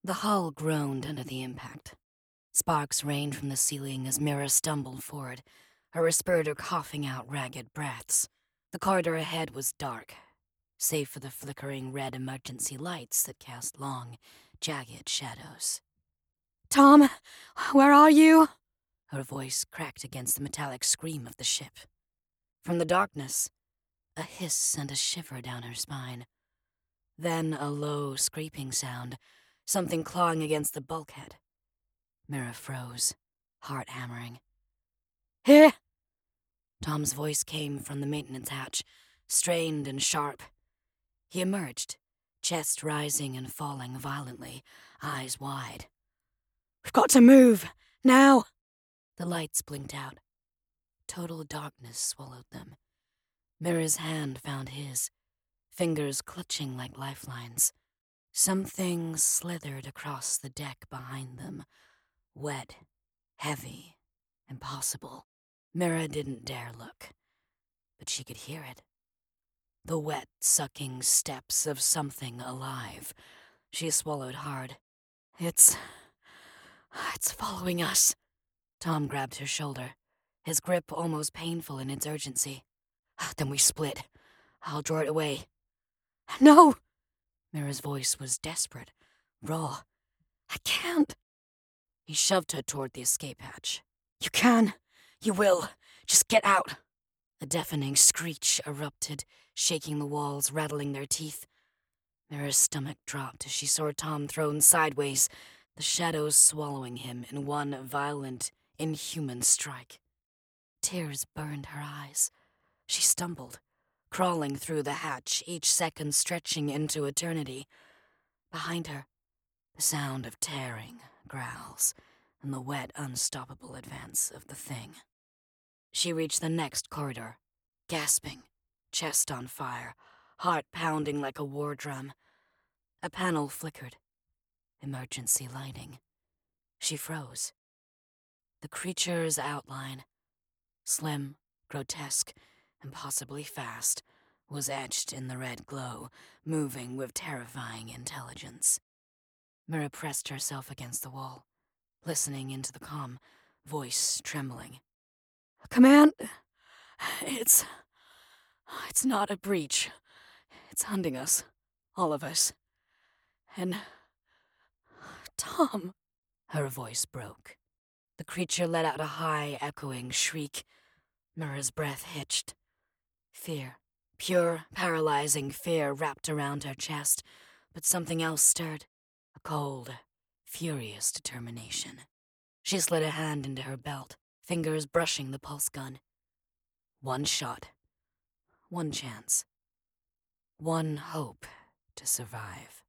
The hull groaned under the impact. Sparks rained from the ceiling as Mira stumbled forward, her respirator coughing out ragged breaths. The corridor ahead was dark, save for the flickering red emergency lights that cast long, jagged shadows. "Tom, where are you?" Her voice cracked against the metallic scream of the ship. From the darkness, a hiss sent a shiver down her spine. Then a low, scraping sound, something clawing against the bulkhead. Mira froze, heart hammering. "Here!" Tom's voice came from the maintenance hatch, strained and sharp. He emerged, chest rising and falling violently, eyes wide. "We've got to move, now!" The lights blinked out. Total darkness swallowed them. Mira's hand found his, fingers clutching like lifelines. Something slithered across the deck behind them, wet, heavy, impossible. Mira didn't dare look, but she could hear it. The wet, sucking steps of something alive. She swallowed hard. It's following us." Tom grabbed her shoulder, his grip almost painful in its urgency. "Then we split. I'll draw it away." "No!" Mira's voice was desperate, raw. "I can't." He shoved her toward the escape hatch. "You can. You will. Just get out." A deafening screech erupted, shaking the walls, rattling their teeth. Mira's stomach dropped as she saw Tom thrown sideways, the shadows swallowing him in one violent, inhuman strike. Tears burned her eyes. She stumbled, crawling through the hatch, each second stretching into eternity. Behind her, the sound of tearing growls and the wet, unstoppable advance of the thing. She reached the next corridor, gasping, chest on fire, heart pounding like a war drum. A panel flickered. Emergency lighting. She froze. The creature's outline, slim, grotesque, impossibly fast, was etched in the red glow, moving with terrifying intelligence. Mira pressed herself against the wall, listening into the comm, voice trembling. "Command, it's not a breach. It's hunting us, all of us. And Tom." Her voice broke. The creature let out a high, echoing shriek. Mira's breath hitched. Fear, pure, paralyzing fear wrapped around her chest, but something else stirred. A cold, furious determination. She slid a hand into her belt, fingers brushing the pulse gun. One shot. One chance. One hope to survive.